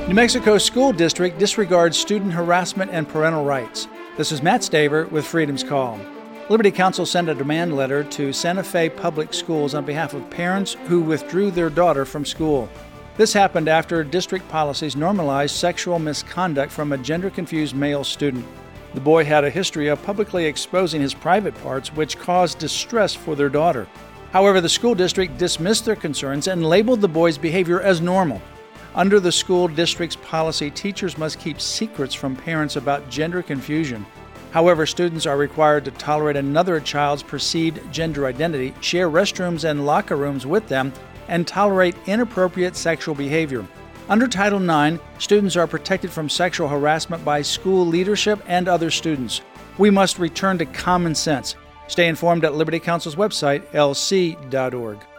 New Mexico School District disregards student harassment and parental rights. This is Matt Staver with Freedom's Call. Liberty Counsel sent a demand letter to Santa Fe Public Schools on behalf of parents who withdrew their daughter from school. This happened after district policies normalized sexual misconduct from a gender-confused male student. The boy had a history of publicly exposing his private parts, which caused distress for their daughter. However, the school district dismissed their concerns and labeled the boy's behavior as normal. Under the school district's policy, teachers must keep secrets from parents about gender confusion. However, students are required to tolerate another child's perceived gender identity, share restrooms and locker rooms with them, and tolerate inappropriate sexual behavior. Under Title IX, students are protected from sexual harassment by school leadership and other students. We must return to common sense. Stay informed at Liberty Counsel's website, lc.org.